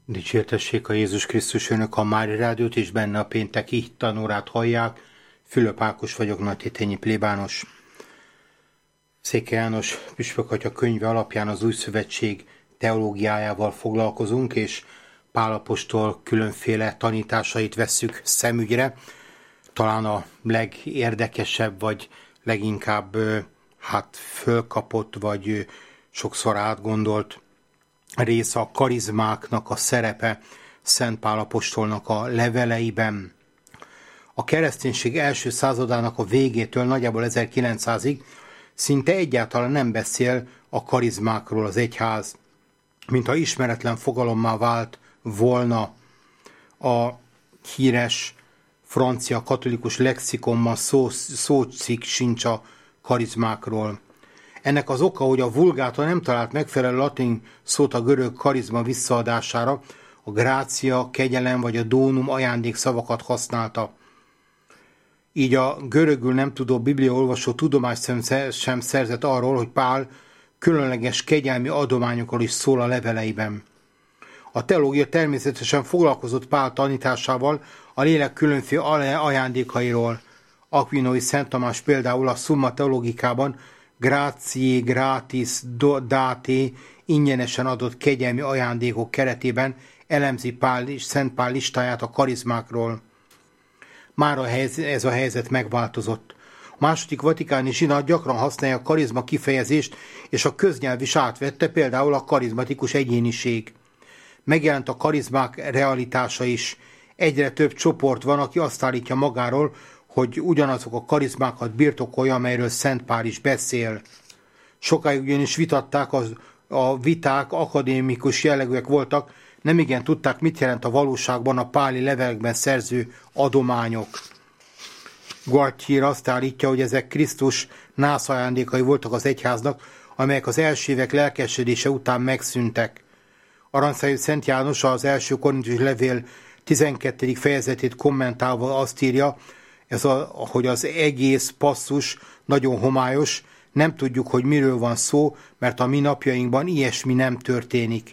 Dicsértessék a Jézus Krisztus, önök a Mária Rádiót és benne a pénteki tanórát hallják. Fülöp Ákos vagyok, nagytétényi plébános. Székely János püspök atya könyve alapján az Új Szövetség teológiájával foglalkozunk, és Pál apostol különféle tanításait vesszük szemügyre. Talán a legérdekesebb, vagy leginkább fölkapott, vagy sokszor átgondolt része a karizmáknak a szerepe Szent Pál apostolnak a leveleiben. A kereszténység első századának a végétől nagyjából 1900-ig szinte egyáltalán nem beszél a karizmákról az egyház, mintha ismeretlen fogalommá vált volna. A híres francia katolikus lexikonban szócikk sincs a karizmákról. Ennek az oka, hogy a Vulgáta nem talált megfelelő latin szót a görög karizma visszaadására, a grácia, kegyelem vagy a dónum ajándékszavakat használta. Így a görögül nem tudó bibliaolvasó tudomást sem szerzett arról, hogy Pál különleges kegyelmi adományokról is szól a leveleiben. A teológia természetesen foglalkozott Pál tanításával, a lélek különféle ajándékairól. Aquinói Szent Tamás például a Summa Theologicában gratiae gratis date ingyenesen adott kegyelmi ajándékok keretében elemzi Szent Pál listáját a karizmákról. Mára ez a helyzet megváltozott. A második vatikáni zsinat gyakran használja a karizma kifejezést, és a köznyelv is átvette, például a karizmatikus egyéniség. Megjelent a karizmák realitása is. Egyre több csoport van, aki azt állítja magáról, hogy ugyanazok a karizmákat birtokolja, amelyről Szent Pál is beszél. Sokáig ugyanis vitatták, a viták akadémikus jellegűek voltak, nemigen tudták, mit jelent a valóságban a páli levelekben szerző adományok. Gualtier azt állítja, hogy ezek Krisztus nászajándékai voltak az egyháznak, amelyek az első évek lelkesedése után megszűntek. Aranyszájú Szent János az első korintusi levél 12. fejezetét kommentálva azt írja, hogy az egész passzus nagyon homályos, nem tudjuk, hogy miről van szó, mert a mi napjainkban ilyesmi nem történik.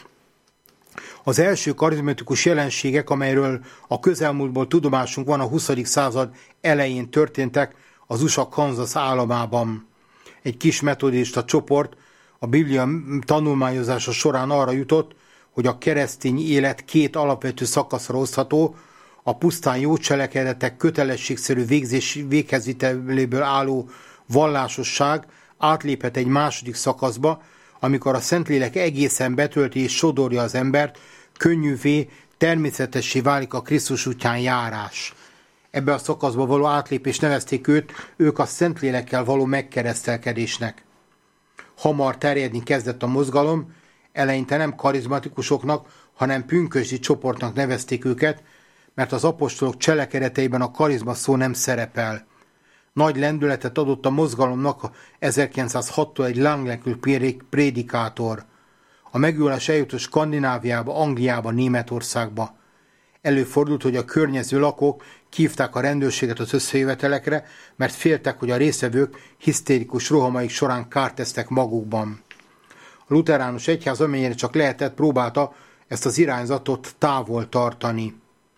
Az első karizmatikus jelenségek, amelyről a közelmúltból tudomásunk van, a 20. század elején történtek az USA Kansas államában. Egy kis metodista csoport a Biblia tanulmányozása során arra jutott, hogy a keresztény élet két alapvető szakaszra osztható, a pusztán jó cselekedetek kötelességszerű véghezviteléből álló vallásosság átléphet egy második szakaszba, amikor a Szentlélek egészen betölti és sodorja az embert, könnyűvé, természetessé válik a Krisztus útján járás. Ebbe a szakaszba való átlépést nevezték ők a Szentlélekkel való megkeresztelkedésnek. Hamar terjedni kezdett a mozgalom, eleinte nem karizmatikusoknak, hanem pünkösdi csoportnak nevezték őket, mert az apostolok cselekedeteiben a karizma szó nem szerepel. Nagy lendületet adott a mozgalomnak 1906-tól egy Langlekül prédikátor. A megújulás eljutott Skandináviába, Angliába, Németországba. Előfordult, hogy a környező lakók kívták a rendőrséget az összejövetelekre, mert féltek, hogy a résztvevők hisztérikus rohamaik során kárt tesznek magukban. A luteránus egyház, amennyire csak lehetett, próbálta ezt az irányzatot távol tartani.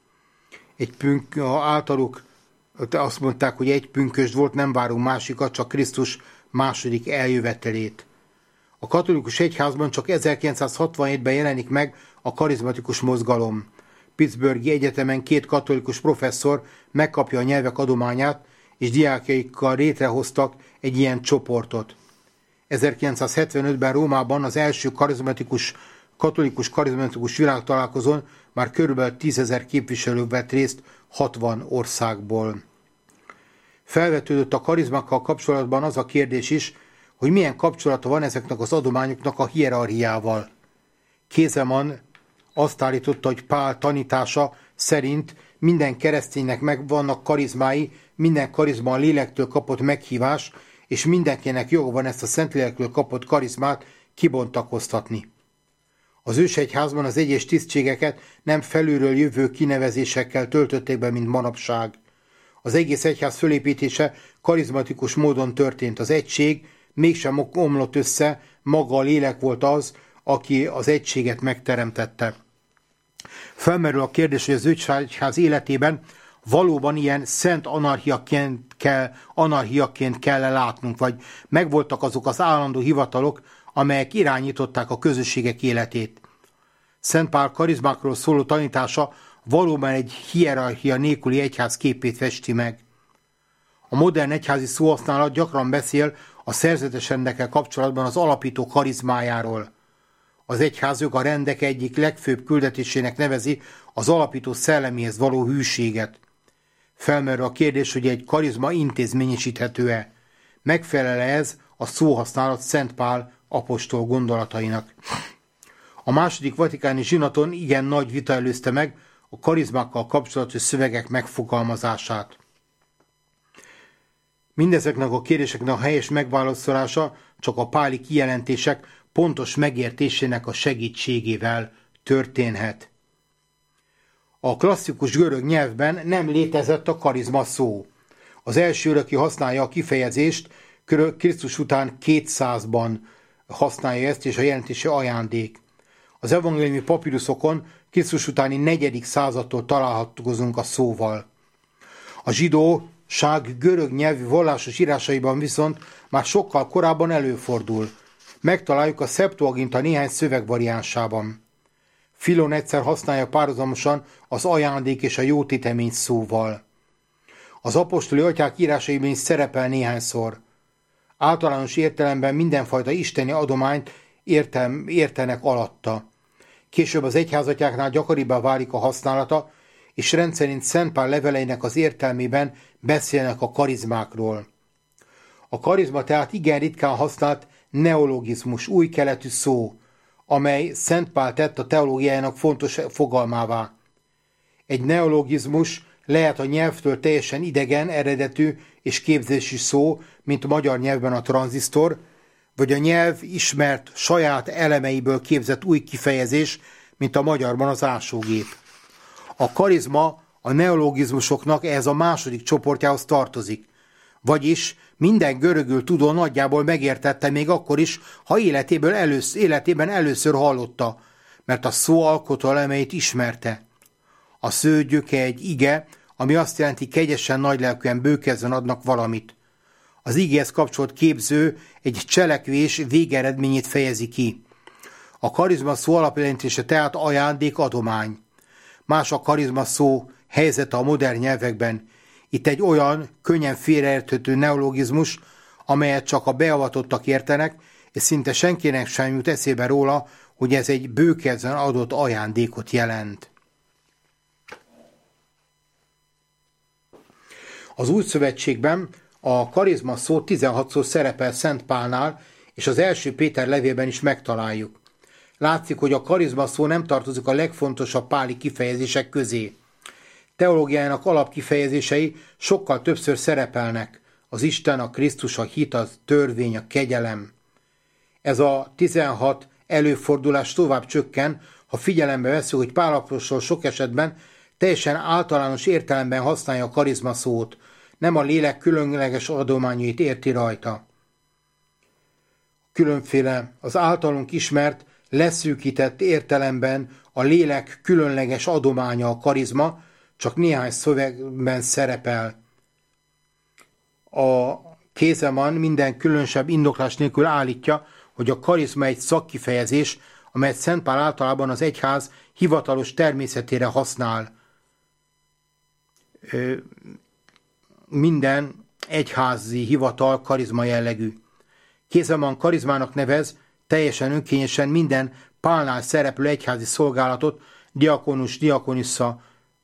Általuk azt mondták, hogy egy pünkösd volt, nem várunk másikat, csak Krisztus második eljövetelét. A katolikus egyházban csak 1967-ben jelenik meg a karizmatikus mozgalom. Pittsburghi Egyetemen 2 katolikus professzor megkapja a nyelvek adományát, és diákjaikkal létrehoztak egy ilyen csoportot. 1975-ben Rómában az első katolikus karizmatikus világtalálkozón már körülbelül 10 000 képviselő vett részt 60 országból. Felvetődött a karizmákkal kapcsolatban az a kérdés is, hogy milyen kapcsolata van ezeknek az adományoknak a hierarchiával. Kézeman azt állította, hogy Pál tanítása szerint minden kereszténynek megvannak karizmái, minden karizma a lélektől kapott meghívás, és mindenkinek joga van ezt a Szentlélektől kapott karizmát kibontakoztatni. Az ősegyházban az egyes tisztségeket nem felülről jövő kinevezésekkel töltötték be, mint manapság. Az egész egyház fölépítése karizmatikus módon történt. Az egység mégsem omlott össze, maga a lélek volt az, aki az egységet megteremtette. Felmerül a kérdés, hogy az egyház életében valóban ilyen szent anarchiaként kell látnunk, vagy megvoltak azok az állandó hivatalok, amelyek irányították a közösségek életét. Szent Pál karizmákról szóló tanítása valóban egy hierarchia nélküli egyház képét festi meg. A modern egyházi szóhasználat gyakran beszél a szerzetes rendekkel kapcsolatban az alapító karizmájáról. Az egyházjog a rendek egyik legfőbb küldetésének nevezi az alapító szelleméhez való hűséget. Felmerül a kérdés, hogy egy karizma intézményesíthető-e. Megfelel-e ez a szóhasználat Szent Pál apostol gondolatainak? A második vatikáni zsinaton igen nagy vita előzte meg a karizmákkal kapcsolatos szövegek megfogalmazását. Mindezeknek a kérdéseknek a helyes megválaszolása csak a páli kijelentések pontos megértésének a segítségével történhet. A klasszikus görög nyelvben nem létezett a karizma szó. Az első öröki használja a kifejezést, Krisztus után 200-ban használja ezt, és a jelentése ajándék. Az evangéliumi papiruszokon Krisztus utáni 4. századtól találhatózunk a szóval. A zsidóság görög nyelvű vallásos írásaiban viszont már sokkal korábban előfordul. Megtaláljuk a Septuaginta néhány szövegvariánsában. Filon egyszer használja párhuzamosan az ajándék és a jótétemény szóval. Az apostoli atyák írásaiban is szerepel néhányszor. Általános értelemben mindenfajta isteni adományt értenek alatta. Később az egyházatyáknál gyakoribbá válik a használata, és rendszerint Szent Pál leveleinek az értelmében beszélnek a karizmákról. A karizma tehát igen ritkán használt neologizmus, új keletű szó, amely Szent Pál tett a teológiájának fontos fogalmává. Egy neologizmus lehet a nyelvtől teljesen idegen, eredetű és képzési szó, mint a magyar nyelvben a tranzisztor, vagy a nyelv ismert saját elemeiből képzett új kifejezés, mint a magyarban az ásógép. A karizma a neologizmusoknak ehhez a második csoportjához tartozik, vagyis minden görögül tudó nagyjából megértette még akkor is, ha életében először hallotta, mert a szó alkotó elemeit ismerte. A szó gyöke egy ige, ami azt jelenti, kegyesen nagylelkűen bőkezzen adnak valamit. Az igéhez kapcsolt képző egy cselekvés végeredményét fejezi ki. A karizma szó alapjelentése tehát ajándék, adomány. Más a karizma szó helyzete a modern nyelvekben. Itt egy olyan, könnyen félreérthető neologizmus, amelyet csak a beavatottak értenek, és szinte senkinek sem jut eszébe róla, hogy ez egy bőkezzen adott ajándékot jelent. Az Új Szövetségben a karizma szó 16-szor szerepel Szent Pálnál, és az első Péter levélben is megtaláljuk. Látszik, hogy a karizma szó nem tartozik a legfontosabb páli kifejezések közé. Teológiájának alapkifejezései sokkal többször szerepelnek. Az Isten, a Krisztus, a hit, a törvény, a kegyelem. Ez a 16 előfordulás tovább csökken, ha figyelembe veszünk, hogy Pál apostol sok esetben teljesen általános értelemben használja a karizma szót, nem a lélek különleges adományait érti rajta. Különféle az általunk ismert, leszűkített értelemben a lélek különleges adománya a karizma, csak néhány szövegben szerepel. A Kézeman minden különösebb indoklás nélkül állítja, hogy a karizma egy szakkifejezés, amelyet Szent Pál általában az egyház hivatalos természetére használ. Minden egyházi hivatal karizma jellegű. Kézeman karizmának nevez teljesen önkényesen minden Pálnál szereplő egyházi szolgálatot, diakonus, diakonissza,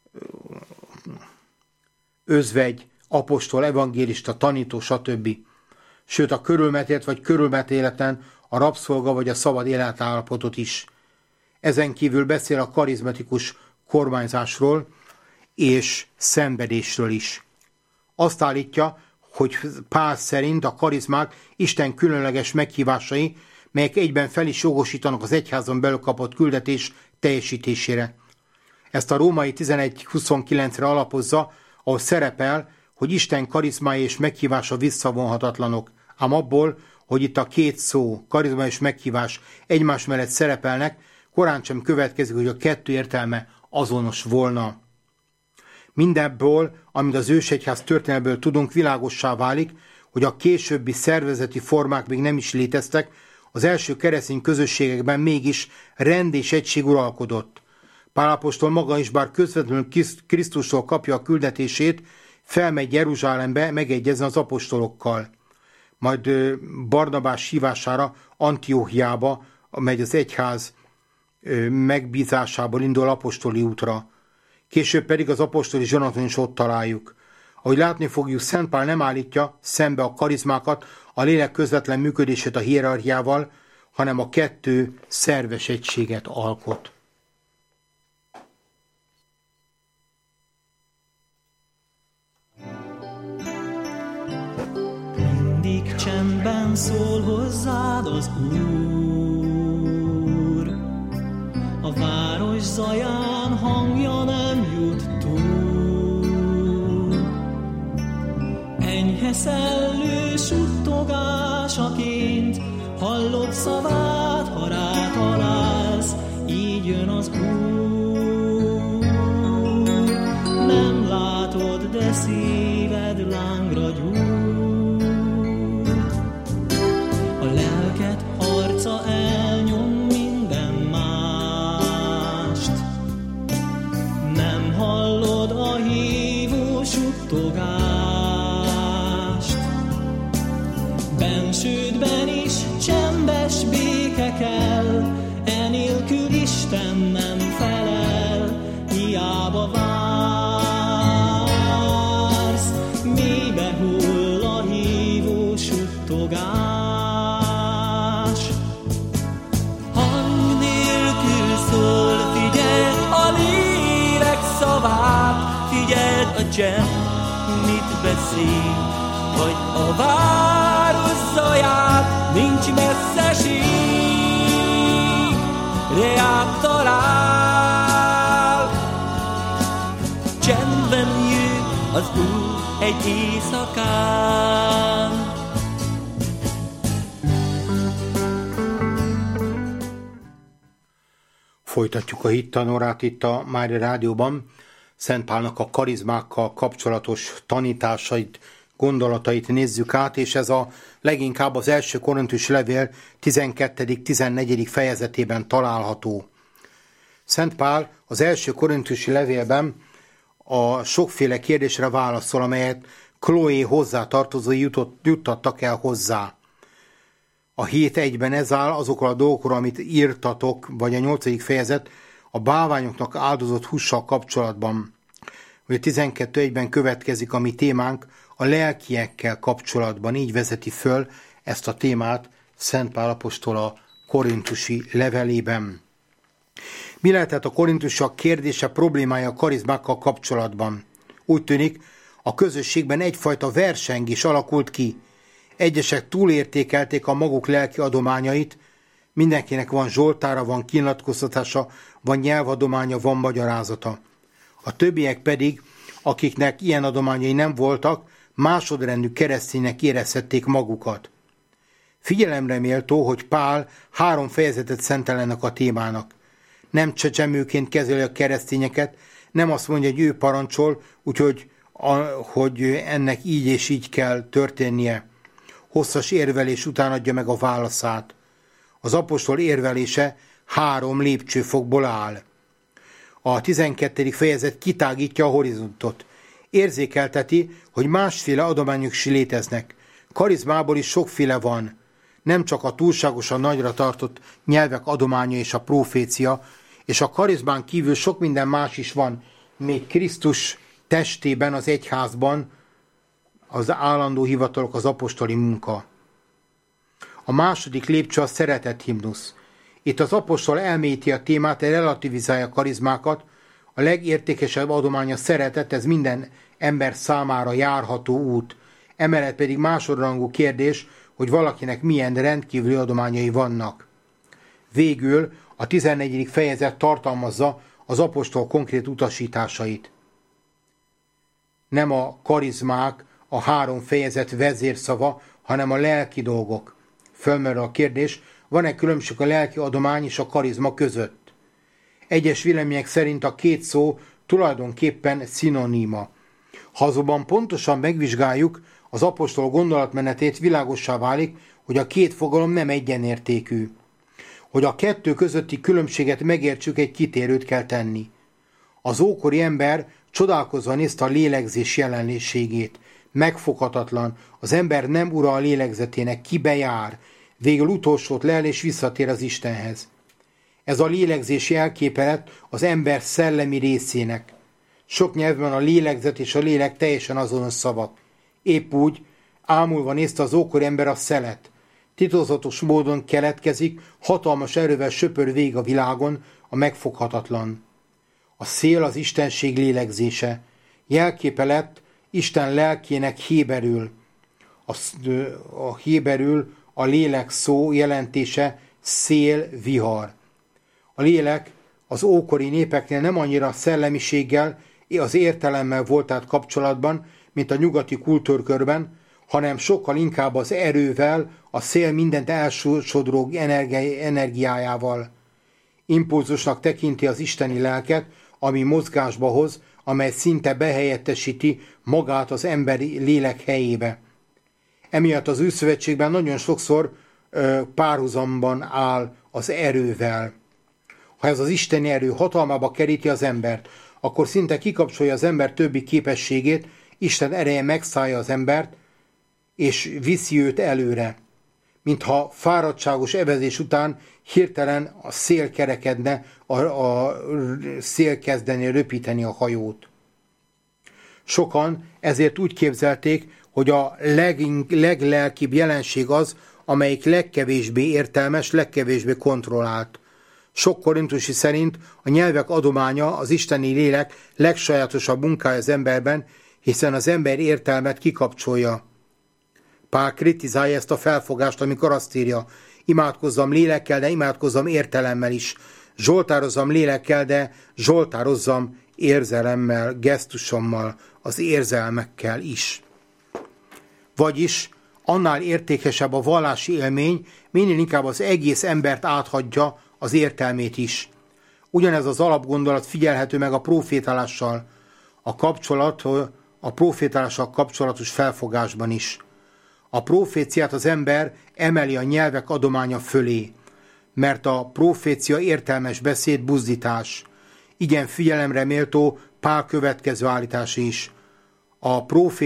özvegy, apostol, evangélista, tanító, stb. Sőt a körülmetélt vagy körülmetéletlen a rabszolga vagy a szabad életállapotot is. Ezen kívül beszél a karizmatikus kormányzásról és szenvedésről is. Azt állítja, hogy Pál szerint a karizmák Isten különleges meghívásai, melyek egyben fel is jogosítanak az egyházon belül kapott küldetés teljesítésére. Ezt a római 11.29-re alapozza, ahol szerepel, hogy Isten karizmái és meghívása visszavonhatatlanok. Ám abból, hogy itt a két szó, karizma és meghívás egymás mellett szerepelnek, korán sem következik, hogy a kettő értelme azonos volna. Mindebből, amit az ősegyház történelmből tudunk, világossá válik, hogy a későbbi szervezeti formák még nem is léteztek, az első keresztény közösségekben mégis rend és egység uralkodott. Pál apostol maga is, bár közvetlenül Krisztustól kapja a küldetését, felmegy Jeruzsálembe megegyezni az apostolokkal. Majd Barnabás hívására Antióchiába megy az egyház megbízásából indul apostoli útra. Később pedig az apostoli zsonaton is ott találjuk. Ahogy látni fogjuk, Szent Pál nem állítja szembe a karizmákat, a lélek közvetlen működését a hierarchiával, hanem a kettő szerves egységet alkot. Mindig csendben szól hozzád az Úr, a város zaján hangja nem jut túl. Enyhe szellő suttogásaként hallod szavát, ha rátalálsz, így jön az Úr. Nem látod, de szíved lángra gyújt. A lelked harca elnyom minden mást. Nem hallod a hívó suttogást. Bensődben is csembes béke kell, enélkül Isten nem felel, hiába vársz, mélybe hull a hívó suttogás. Hang nélkül szól, figyeld a lélek szavát, figyeld a csend, mit beszél, vagy a város zaját, nincs messzeség, reát talál. Csendben jön az Úr egy éjszakán. Folytatjuk a hittanórát itt a Mária Rádióban. Szent Pálnak a karizmákkal kapcsolatos tanításait, gondolatait nézzük át, és ez a leginkább az első Korintusi levél 12.-14. fejezetében található. Szent Pál az első Korintusi levélben a sokféle kérdésre válaszol, amelyet Chloé hozzátartozói juttattak el hozzá. A 7.1-ben ez áll azokról a dolgokról, amit írtatok, vagy a 8. fejezet a bálványoknak áldozott hússal kapcsolatban. Vagy a 12.1-ben következik a mi témánk a lelkiekkel kapcsolatban. Így vezeti föl ezt a témát Szent Pál apostol a korintusi levelében. Mi lehetett a korintusiak kérdése, problémája a karizmákkal kapcsolatban? Úgy tűnik, a közösségben egyfajta versengés alakult ki. Egyesek túlértékelték a maguk lelki adományait, mindenkinek van zsoltára, van kinyilatkoztatása, van nyelvadománya, van magyarázata. A többiek pedig, akiknek ilyen adományai nem voltak, másodrendű kereszténynek érezhették magukat. Figyelemre méltó, hogy Pál 3 fejezetet szentel ennek a témának. Nem csecsemőként kezeli a keresztényeket, nem azt mondja, hogy ő parancsol, úgyhogy hogy ennek így és így kell történnie. Hosszas érvelés után adja meg a válaszát. Az apostol érvelése 3 lépcsőfokból áll. A 12. fejezet kitágítja a horizontot. Érzékelteti, hogy másféle adományok is léteznek. Karizmából is sokféle van. Nem csak a túlságosan nagyra tartott nyelvek adománya és a profécia, és a karizmán kívül sok minden más is van, még Krisztus testében, az egyházban, az állandó hivatalok, az apostoli munka. A második lépcső a szeretet himnusz. Itt az apostol elmélyíti a témát, relativizálja a karizmákat, a legértékesebb adomány a szeretet, ez minden ember számára járható út. Emellett pedig másodrangú kérdés, hogy valakinek milyen rendkívüli adományai vannak. Végül a 14. fejezet tartalmazza az apostol konkrét utasításait. Nem a karizmák, a 3 fejezet vezérszava, hanem a lelki dolgok. Fölmerül a kérdés, van-e különbség a lelki adomány és a karizma között? Egyes vélemények szerint a két szó tulajdonképpen szinoníma. Ha azonban pontosan megvizsgáljuk az apostol gondolatmenetét, világossá válik, hogy a két fogalom nem egyenértékű. Hogy a kettő közötti különbséget megértsük, egy kitérőt kell tenni. Az ókori ember csodálkozva nézte a lélegzés jelenlétségét. Megfoghatatlan, az ember nem ura a lélegzetének, kibe jár, végül utolsót lel és visszatér az Istenhez. Ez a lélegzés jelképelet az ember szellemi részének. Sok nyelvben a lélegzet és a lélek teljesen azonos szavak. Épp úgy ámulva nézte az ókori ember a szelet. Titokzatos módon keletkezik, hatalmas erővel söpör végig a világon, a megfoghatatlan. A szél az istenség lélegzése. Jelképe lett Isten lelkének héberül. A héberül a lélek szó jelentése szél, vihar. A lélek az ókori népeknél nem annyira a szellemiséggel, az értelemmel volt át kapcsolatban, mint a nyugati kultúrkörben, hanem sokkal inkább az erővel, a szél mindent elsodró energiájával. Impulzusnak tekinti az isteni lelket, ami mozgásba hoz, amely szinte behelyettesíti magát az emberi lélek helyébe. Emiatt az Új Szövetségben nagyon sokszor párhuzamban áll az erővel. Ha ez az isteni erő hatalmába keríti az embert, akkor szinte kikapcsolja az ember többi képességét, Isten ereje megszállja az embert, és viszi őt előre. Mintha fáradtságos evezés után hirtelen a szél kerekedne, a szél kezdeni röpíteni a hajót. Sokan ezért úgy képzelték, hogy a leglelkibb jelenség az, amelyik legkevésbé értelmes, legkevésbé kontrollált. Sok korintusi szerint a nyelvek adománya az isteni lélek legsajátosabb munkája az emberben, hiszen az ember értelmet kikapcsolja. Pál kritizálja ezt a felfogást, amikor azt írja: imádkozzam lélekkel, de imádkozzam értelemmel is. Zsoltározzam lélekkel, de zsoltározzam érzelemmel, gesztusommal, az érzelmekkel is. Vagyis annál értékesebb a vallási élmény, minél inkább az egész embert áthagyja, az értelmét is. Ugyanez az alapgondolat figyelhető meg a profétálással, a profétálással kapcsolatos felfogásban is. A proféciát az ember emeli a nyelvek adománya fölé, mert a profécia értelmes beszéd, buzdítás. Igen, figyelemre méltó Pál következő állítása is. A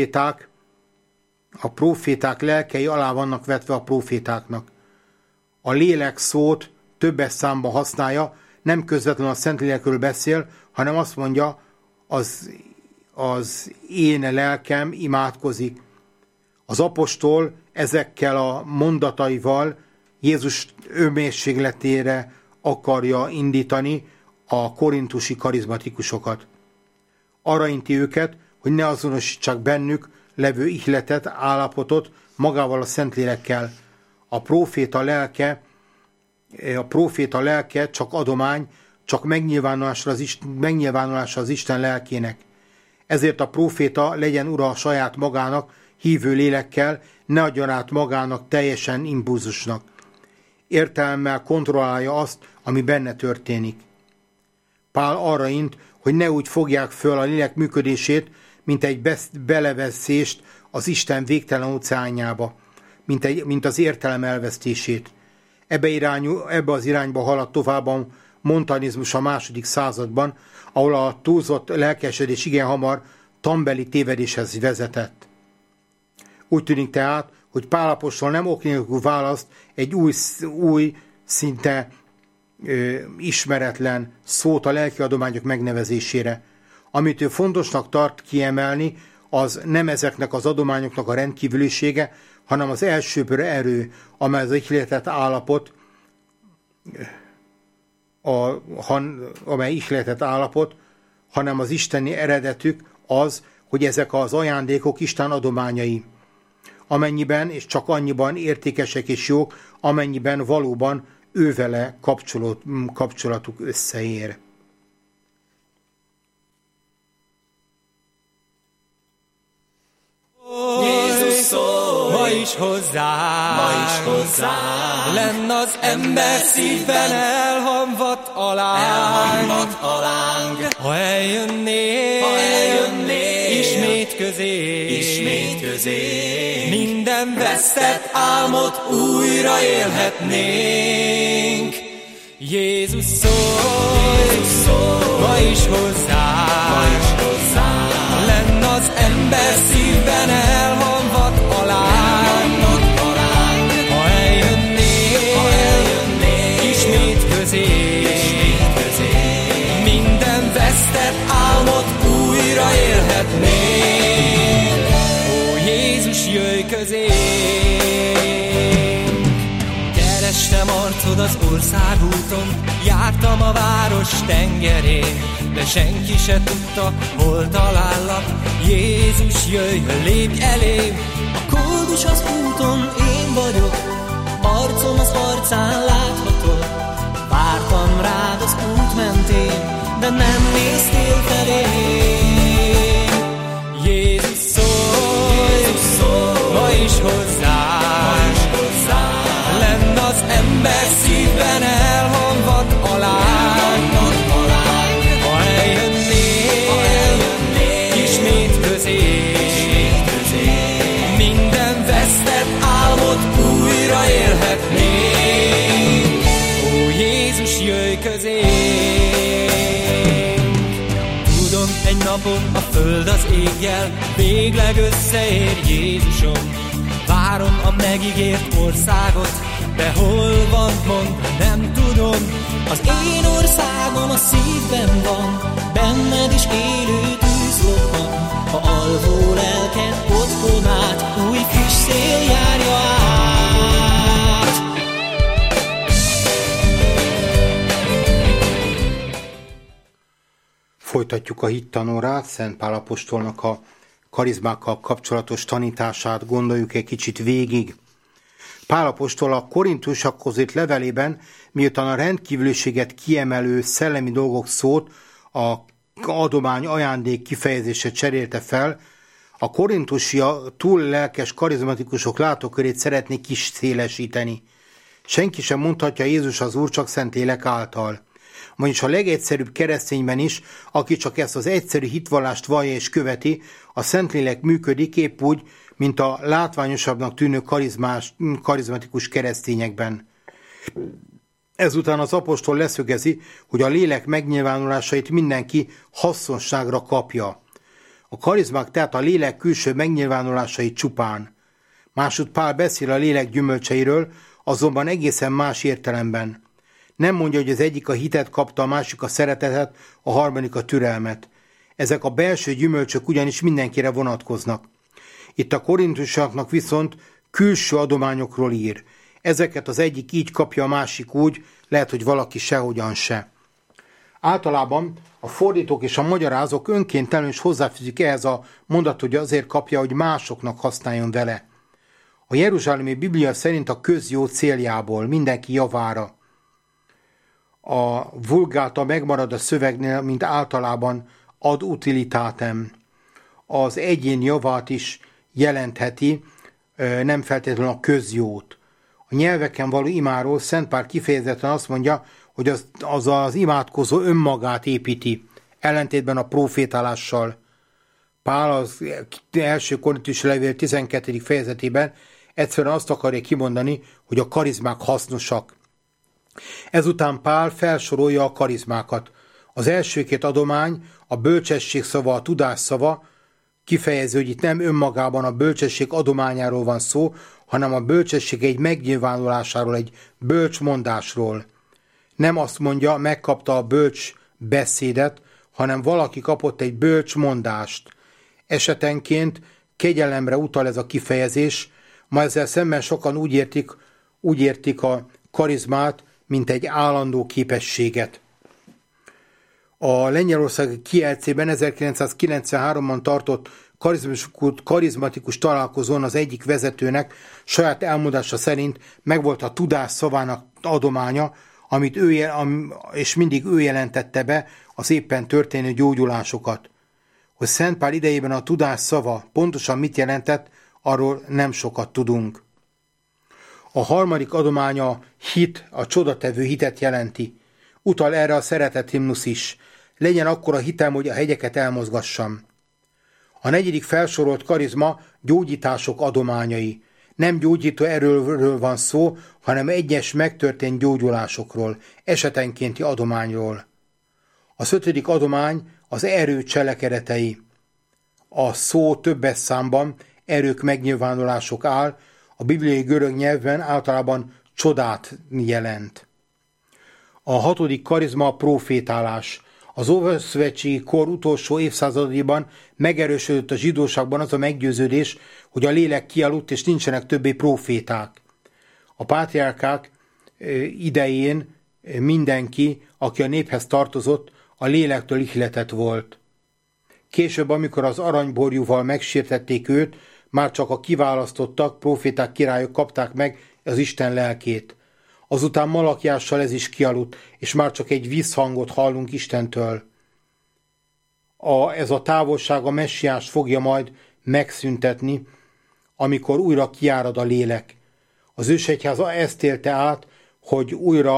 proféták lelkei alá vannak vetve a profétáknak. A lélek szót többes számban használja, nem közvetlenül a Szentlélekről beszél, hanem azt mondja, az én lelkem imádkozik. Az apostol ezekkel a mondataival Jézus önmérsékletére akarja indítani a korintusi karizmatikusokat. Arra inti őket, hogy ne azonosítsák bennük levő ihletet, állapotot magával a Szentlélekkel. A próféta lelke csak adomány, csak megnyilvánulása az Isten lelkének. Ezért a próféta legyen ura a saját magának, hívő lélekkel, ne adjon át magának teljesen impulzusnak. Értelemmel kontrollálja azt, ami benne történik. Pál arra int, hogy ne úgy fogják föl a lélek működését, mint egy beleveszést az Isten végtelen óceánjába, mint az értelem elvesztését. Ebbe az irányba haladt tovább a montanizmus a II. Században, ahol a túlzott lelkesedés igen hamar tanbeli tévedéshez vezetett. Úgy tűnik tehát, hogy Pál apostol nem ok nélkül választ egy új szinte ismeretlen szót a lelki adományok megnevezésére. Amit ő fontosnak tart kiemelni, az nem ezeknek az adományoknak a rendkívülisége, hanem az elsőprő erő, amely az ihletett állapot, hanem az isteni eredetük az, hogy ezek az ajándékok Isten adományai. Amennyiben és csak annyiban értékesek és jók, amennyiben valóban ővele kapcsolatuk összeér. Jézus szól, ma is hozzá, lenn az ember szívben elhamvadt a láng. Ha eljönnél ismét közé, minden vesztett álmot újra élhetnénk. Jézus szólj, ma is hozzánk, lenn az ember szívben elhamvadt a láng. Ha eljönnél ismét közé, minden vesztett álmot újra élhetnénk. Ó Jézus, jöjj közénk! Kerestem arcod az országúton, jártam a város tengerén, de senki se tudta, hol talállak. Jézus, jöjj, lépj elém! A koldus az úton én vagyok, arcom az arcán láthatod. Vártam rád az út mentén, de nem néztél felém. Jézus szólj, ma is hozzánk, lenn az ember szívben elhamvadt a láng. Ha eljönnél ismét közé, minden vesztett álmot újra élhetnénk. Ó Jézus, jöjj közénk! Tudom, egy napon a föld az éggel végleg összeér, Jézusom. Várom a megígért országot, de hol van, mondd, nem tudom. Az én országom a szívben van, benned is élő tűz lobban. Ha alvó lelked otthonát új friss szél járja át. Folytatjuk a hittanórát, Szent Pál apostolnak a karizmákkal kapcsolatos tanítását gondoljuk egy kicsit végig. Pál apostol a korintusakhoz írt levelében, miután a rendkívüliséget kiemelő szellemi dolgok szót a adomány ajándék kifejezése cserélte fel, a korintusi túl lelkes karizmatikusok látókörét szeretné kiszélesíteni. Senki sem mondhatja Jézus az Úr csak Szentlélek által. Vagyis a legegyszerűbb keresztényben is, aki csak ezt az egyszerű hitvallást vallja és követi, a Szentlélek működik épp úgy, mint a látványosabbnak tűnő karizmatikus keresztényekben. Ezután az apostol leszögezi, hogy a lélek megnyilvánulásait mindenki hasznosságra kapja. A karizmák tehát a lélek külső megnyilvánulásai csupán. Másod Pál beszél a lélek gyümölcseiről, azonban egészen más értelemben. Nem mondja, hogy az egyik a hitet kapta, a másik a szeretetet, a harmadik a türelmet. Ezek a belső gyümölcsök ugyanis mindenkire vonatkoznak. Itt a korintusoknak viszont külső adományokról ír. Ezeket az egyik így kapja, a másik úgy, lehet, hogy valaki sehogyan se. Általában a fordítók és a magyarázók önkéntelenül is hozzáfűzik ehhez a mondat, hogy azért kapja, hogy másoknak használjon vele. A jeruzsálemi Biblia szerint a közjó céljából, mindenki javára. A vulgáta megmarad a szövegnél, mint általában ad utilitatem. Az egyén javát is jelentheti, nem feltétlenül a közjót. A nyelveken való imáról Szent Pál kifejezetten azt mondja, hogy az imádkozó önmagát építi, ellentétben a profétálással. Pál az első korintusi levél 12. fejezetében egyszerűen azt akarja kimondani, hogy a karizmák hasznosak. Ezután Pál felsorolja a karizmákat. Az első két adomány, a bölcsesség szava, a tudás szava, kifejező, hogy itt nem önmagában a bölcsesség adományáról van szó, hanem a bölcsesség egy megnyilvánulásáról, egy bölcs mondásról. Nem azt mondja, megkapta a bölcs beszédet, hanem valaki kapott egy bölcs mondást. Esetenként kegyelemre utal ez a kifejezés, ma ezzel szemben sokan úgy értik a karizmát, mint egy állandó képességet. A Lengyelországi Kielcében 1993-ban tartott karizmatikus találkozón az egyik vezetőnek saját elmondása szerint megvolt a tudás szavának adománya, és mindig ő jelentette be az éppen történő gyógyulásokat. Hogy Szent Pál idejében a tudás szava pontosan mit jelentett, arról nem sokat tudunk. A harmadik adománya hit, a csodatevő hitet jelenti. Utal erre a szeretet himnusz is. Legyen akkora hitem, hogy a hegyeket elmozgassam. A 4. felsorolt karizma gyógyítások adományai. Nem gyógyító erőről van szó, hanem egyes megtörtént gyógyulásokról, esetenkénti adományról. Az 5. adomány az erő cselekedetei. A szó többes számban erők megnyilvánulások áll, a bibliai görög nyelvben általában csodát jelent. A 6. karizma a profétálás. Az ószövetségi kor utolsó évszázadaiban megerősödött a zsidóságban az a meggyőződés, hogy a lélek kialudt és nincsenek többé proféták. A pátriárkák idején mindenki, aki a néphez tartozott, a lélektől ihletett volt. Később, amikor az aranyborjúval megsértették őt, már csak a kiválasztottak, proféták, királyok kapták meg az Isten lelkét. Azután Malakiással ez is kialudt, és már csak egy visszhangot hallunk Istentől. Ez a távolság a messiást fogja majd megszüntetni, amikor újra kiárad a lélek. Az ősegyház ezt élte át, hogy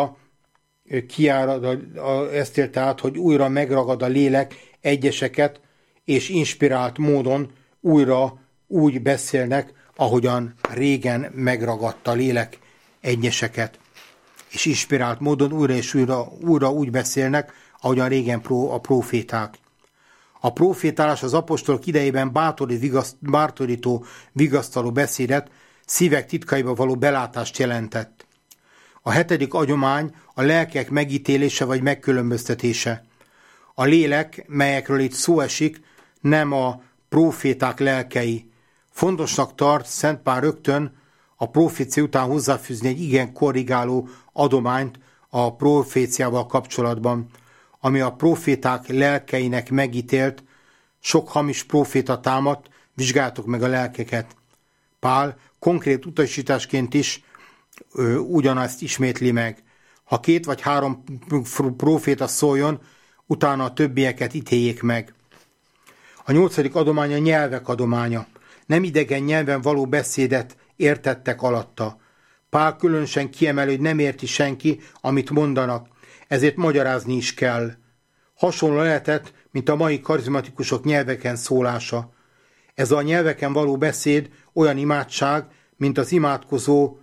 újra megragad a lélek egyeseket, és inspirált módon újra úgy beszélnek, ahogyan régen megragadta a lélek egyeseket. És inspirált módon újra és újra úgy beszélnek, ahogyan régen a proféták. A profétálás az apostolok idejében bátorító, vigasztaló beszédet, szívek titkaiba való belátást jelentett. A 7. adomány a lelkek megítélése vagy megkülönböztetése. A lélek, melyekről itt szó esik, nem a proféták lelkei. Fontosnak tart Szent Pál rögtön a profécia után hozzáfűzni egy igen korrigáló adományt a proféciával kapcsolatban, ami a proféták lelkeinek megítélt, sok hamis proféta támadt, vizsgáltok meg a lelkeket. Pál konkrét utasításként is ugyanazt ismétli meg. Ha 2 vagy 3 proféta szóljon, utána a többieket ítéljék meg. A 8. adomány a nyelvek adománya. Nem idegen nyelven való beszédet értettek alatta. Pál különösen kiemel, hogy nem érti senki, amit mondanak, ezért magyarázni is kell. Hasonló lehetett, mint a mai karizmatikusok nyelveken szólása. Ez a nyelveken való beszéd olyan imádság, mint az imádkozó,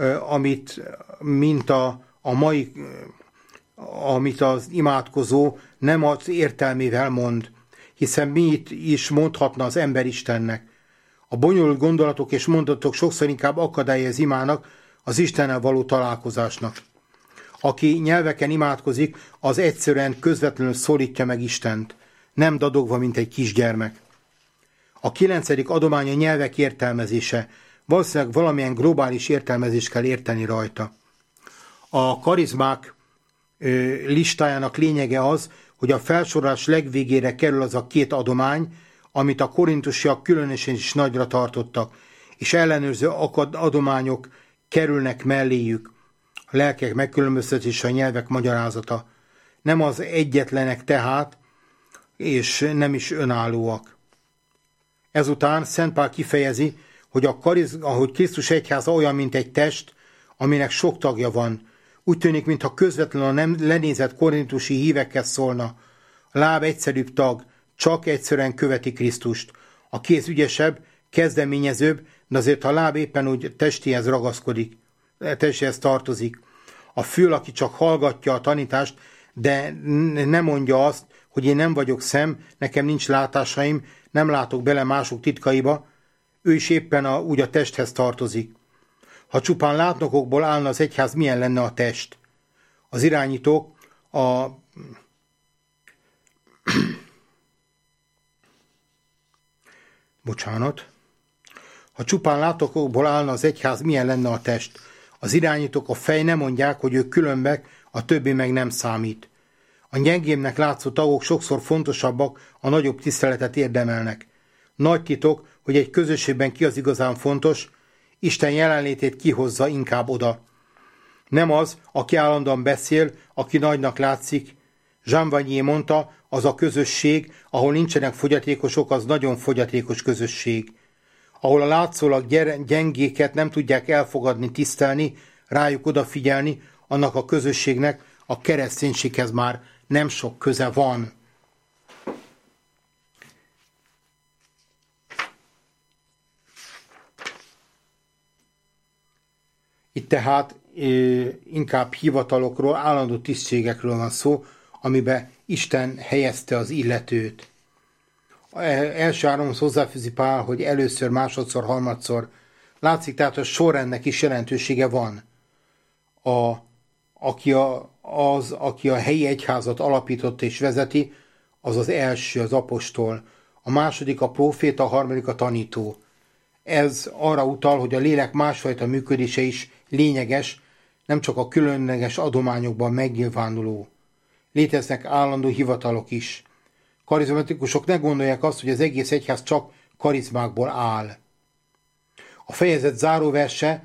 amit az imádkozó nem az értelmével mond, hiszen mit is mondhatna az ember Istennek. A bonyolult gondolatok és mondatok sokszor inkább akadálya az imának, az Istennel való találkozásnak. Aki nyelveken imádkozik, az egyszerűen közvetlenül szólítja meg Istent, nem dadogva, mint egy kisgyermek. A 9. adomány a nyelvek értelmezése. Valószínűleg valamilyen globális értelmezést kell érteni rajta. A karizmák listájának lényege az, hogy a felsorolás legvégére kerül az a 2 adomány, amit a korintusiak különösen is nagyra tartottak, és ellenőrző adományok kerülnek melléjük. A lelkek megkülönböztetése, a nyelvek magyarázata. Nem az egyetlenek tehát, és nem is önállóak. Ezután Szent Pál kifejezi, hogy ahogy Krisztus egyháza olyan, mint egy test, aminek sok tagja van. Úgy tűnik, mintha közvetlenül a nem lenézett korintusi hívekhez szólna. A láb egyszerűbb tag, csak egyszerűen követi Krisztust. A kéz ügyesebb, kezdeményezőbb, de azért a láb éppen úgy testéhez ragaszkodik, testéhez tartozik. A fül, aki csak hallgatja a tanítást, de nem mondja azt, hogy én nem vagyok szem, nekem nincs látásaim, nem látok bele mások titkaiba, ő is éppen úgy a testhez tartozik. Ha csupán látnokokból állna az egyház, milyen lenne a test? Az irányítók Ha csupán látnokokból állna az egyház, milyen lenne a test? Az irányítók, a fej nem mondják, hogy ők különbek, a többi meg nem számít. A gyengébbnek látszó tagok sokszor fontosabbak, a nagyobb tiszteletet érdemelnek. Nagy titok, hogy egy közösségben ki az igazán fontos, Isten jelenlétét kihozza inkább oda. Nem az, aki állandóan beszél, aki nagynak látszik. Jean Vanier mondta, az a közösség, ahol nincsenek fogyatékosok, az nagyon fogyatékos közösség. Ahol a látszólag gyengéket nem tudják elfogadni, tisztelni, rájuk odafigyelni, annak a közösségnek a kereszténységhez már nem sok köze van. Itt tehát inkább hivatalokról, állandó tisztségekről van szó, amiben Isten helyezte az illetőt. Első háromhoz hozzáfűzi Pál, hogy először, másodszor, harmadszor. Látszik tehát, hogy sorrendnek is jelentősége van. Aki a helyi egyházat alapította és vezeti, az az első, az apostol. A második a próféta, a harmadik a tanító. Ez arra utal, hogy a lélek másfajta működése is lényeges, nem csak a különleges adományokban megnyilvánuló. Léteznek állandó hivatalok is. Karizmatikusok ne gondolják azt, hogy az egész egyház csak karizmákból áll. A fejezet záróverse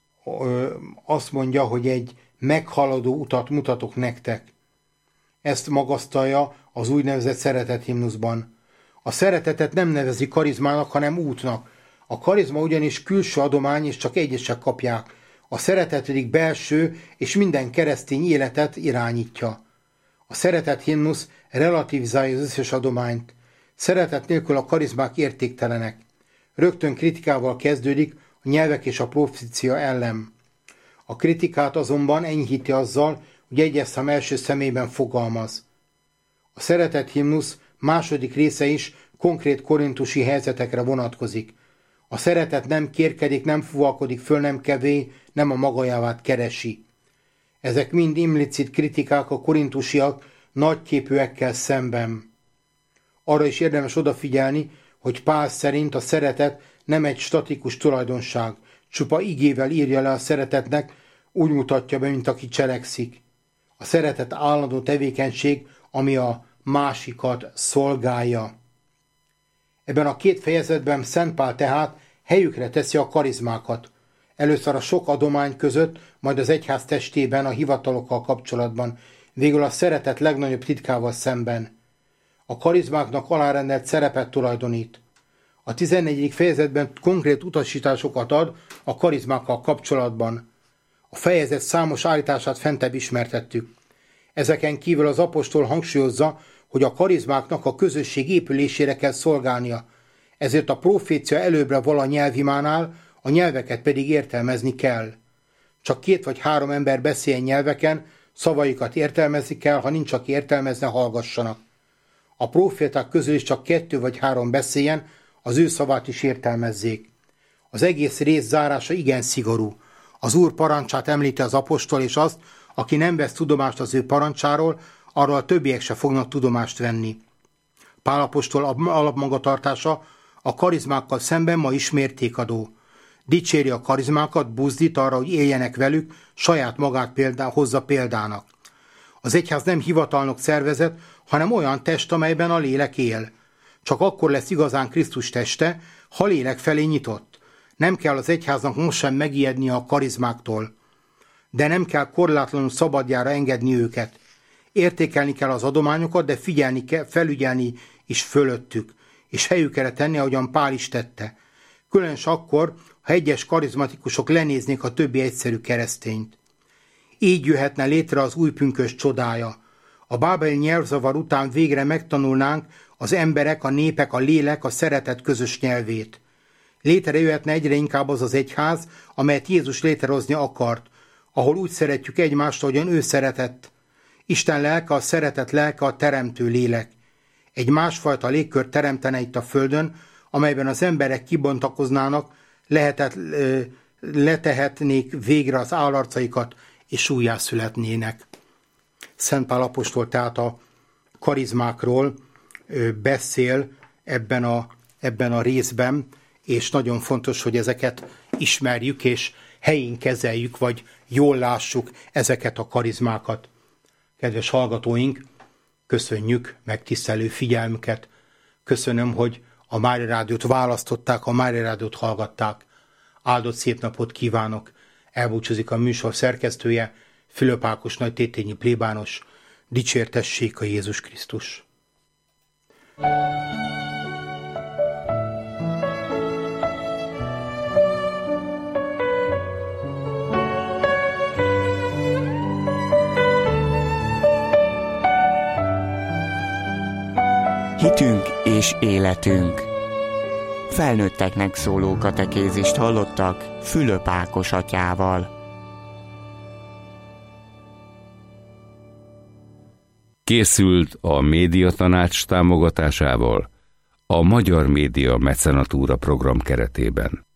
azt mondja, hogy egy meghaladó utat mutatok nektek. Ezt magasztalja az úgynevezett szeretethimnuszban. A szeretetet nem nevezi karizmának, hanem útnak. A karizma ugyanis külső adomány, és csak egyesek kapják. A szeretet pedig belső, és minden keresztény életet irányítja. A szeretethimnusz relativizálja az összes adományt. Szeretet nélkül a karizmák értéktelenek. Rögtön kritikával kezdődik a nyelvek és a profécia ellen. A kritikát azonban enyhíti azzal, hogy egyes szám első személyben fogalmaz. A szeretethimnusz második része is konkrét korintusi helyzetekre vonatkozik. A szeretet nem kérkedik, nem fuvalkodik föl, nem kevé, nem a maga javát keresi. Ezek mind implicit kritikák a korintusiak nagyképűekkel szemben. Arra is érdemes odafigyelni, hogy Pál szerint a szeretet nem egy statikus tulajdonság, csupa igével írja le a szeretetnek, úgy mutatja be, mint aki cselekszik. A szeretet állandó tevékenység, ami a másikat szolgálja. Ebben a két fejezetben Szent Pál tehát helyükre teszi a karizmákat. Először a sok adomány között, majd az egyház testében, a hivatalokkal kapcsolatban, végül a szeretet legnagyobb titkával szemben. A karizmáknak alárendelt szerepet tulajdonít. A 14. fejezetben konkrét utasításokat ad a karizmákkal kapcsolatban. A fejezet számos állítását fentebb ismertettük. Ezeken kívül az apostol hangsúlyozza, hogy a karizmáknak a közösség épülésére kell szolgálnia. Ezért a profécia előbbre val a nyelvimánál, a nyelveket pedig értelmezni kell. Csak 2 vagy 3 ember beszéljen nyelveken, szavaikat értelmezni kell, ha nincs, aki értelmezne, hallgassanak. A proféták közül is csak 2 vagy 3 beszéljen, az ő szavát is értelmezzék. Az egész rész zárása igen szigorú. Az Úr parancsát említi az apostol, és azt, aki nem vesz tudomást az ő parancsáról, arról a többiek se fognak tudomást venni. Pál apostol alapmagatartása a karizmákkal szemben ma is mértékadó. Dicséri a karizmákat, buzdít arra, hogy éljenek velük, saját magát hozza példának. Az egyház nem hivatalnok szervezet, hanem olyan test, amelyben a lélek él. Csak akkor lesz igazán Krisztus teste, ha lélek felé nyitott. Nem kell az egyháznak most sem megijednie a karizmáktól. De nem kell korlátlanul szabadjára engedni őket. Értékelni kell az adományokat, de figyelni kell, felügyelni is fölöttük, és helyükre tenni, ahogyan Pál is tette. Különösen akkor, ha egyes karizmatikusok lenéznék a többi egyszerű keresztényt. Így jöhetne létre az új pünkösd csodája. A bábeli nyelvzavar után végre megtanulnánk az emberek, a népek, a lélek, a szeretet közös nyelvét. Létrejöhetne egyre inkább az az egyház, amelyet Jézus létrehozni akart, ahol úgy szeretjük egymást, ahogyan ő szeretett. Isten lelke, a szeretet lelke, a teremtő lélek. Egy másfajta légkört teremtene itt a földön, amelyben az emberek kibontakoznának, letehetnék végre az állarcaikat, és újjászületnének. Szent Pál apostol tehát a karizmákról beszél ebben a részben, és nagyon fontos, hogy ezeket ismerjük, és helyén kezeljük, vagy jól lássuk ezeket a karizmákat. Kedves hallgatóink, köszönjük megtisztelő figyelmüket. Köszönöm, hogy a Mária Rádiót választották, a Mária Rádiót hallgatták. Áldott szép napot kívánok! Elbúcsúzik a műsor szerkesztője, Fülöp Ákos nagytétényi plébános. Dicsértessék a Jézus Krisztus! hitünk és életünk. Felnőtteknek szóló katekézist hallottak Fülöp Ákos atyával. Készült a Médiatanács támogatásával a Magyar Média Mecenatúra program keretében.